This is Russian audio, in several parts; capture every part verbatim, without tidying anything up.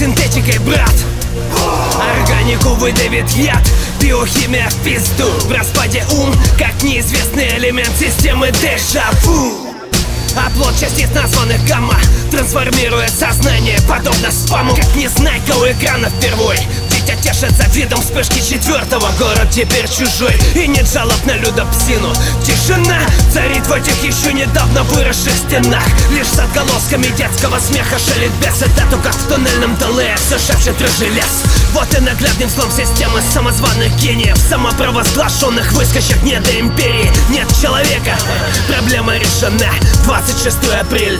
синтетикой, брат. Органику выдавит яд, биохимия в пизду. В распаде ум, как неизвестный элемент системы дежаву. Оплот частиц, названных гамма, трансформирует сознание, подобно спаму. Как незнайка у экрана впервой. Дитя тешится видом вспышки четвертого. Город теперь чужой, и нет жалоб на людопсину. Тишина царит в этих еще недавно выросших стенах. Лишь с отголосками детского смеха шалит бес. Это то, как в туннельном доле все шепчет рыжий лес. Вот и наглядный взлом системы самозваных гениев, самопровозглашенных выскочек не до империи. Нет человека, проблема решена. Двадцать шестое апреля.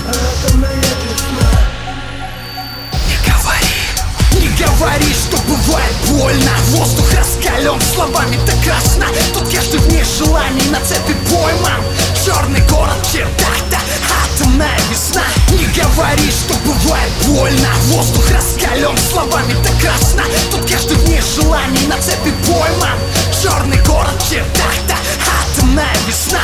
Не говори, что бывает больно. Воздух раскален, словами так красна. Тут каждый вне желаний на цепи пойман. Черный город в чертах, да атомная весна. Не говори, что бывает больно. Воздух раскален, словами так красна. Тут каждый вне желаний на цепи пойман. Черный город в чертах, да атомная весна.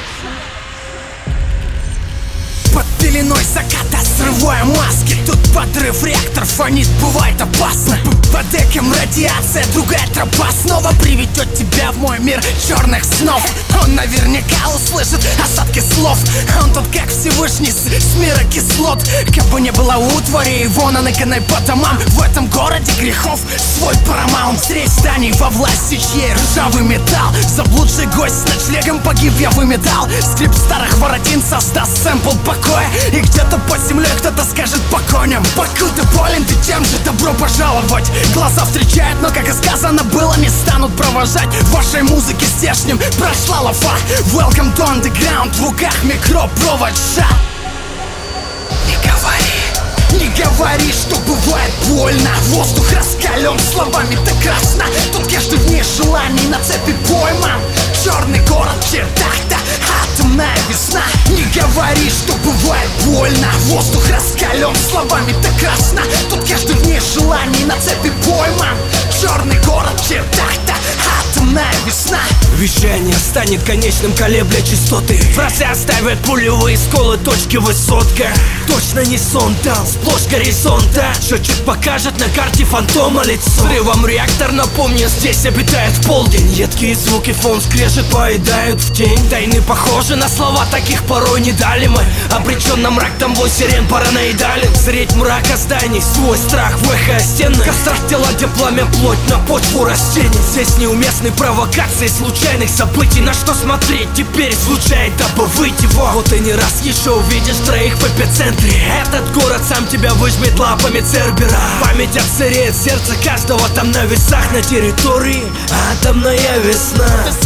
Под пеленой заката срывая маски. Тут подрыв реактор фонит, бывает опасно. Под эком радиация, другая тропа снова приведет тебя в мой мир черных снов. Он наверняка услышит осадки слов. Он тут как Всевышний с, с мира кислот. Как бы не было утвари, его наныканной по домам. В этом городе грехов свой парамаунт. Средь зданий во власти чьей ржавый металл. Заблудший гость с ночлегом погиб, я выметал. Скрип старых воротин создаст сэмпл покоя. И где-то под землей кто-то скажет по коням: покуда ты болен, ты тем же добро пожаловать. Глаза встречают, но, как и сказано было, не станут провожать. В вашей музыке стержнем прошла лафа. Welcome to underground, в руках микропровод ша. Не говори, не говори, что бывает больно. Воздух раскален, словами так красно. Тут каждый вне желаний на цепи пойман. Черный город в чертах, да атомная весна. Не говори, что бывает больно. Воздух раскален, словами так красно. Тут каждый вне желаний на цепи пойман. Черный город в чертах, да атомная весна. Вещание станет конечным, колебля частоты. Фразы оставят пулевые сколы, точки высотка. Точно не сон там, сплошь горизонта. Счетчик покажет на карте фантома лицо. Взрывом реактор напомнит, здесь обитает в полдень. Едкие звуки, фон скрежет, поедают в тень. Тайны похожи на слова, таких порой не дали мы. Обречен на мрак, там бой сирен параноидален. Зреть мрака зданий, свой страх в эхо стены. Костра тела, где пламя, плоть на почву растений. Здесь неуместны провокации случайных событий. На что смотреть теперь звучает, дабы выйти во. Вот и не раз еще увидишь троих в эпицентре. Этот город сам тебя выжмет лапами Цербера. Память отсыреет, сердце каждого там на весах. На территории атомная весна.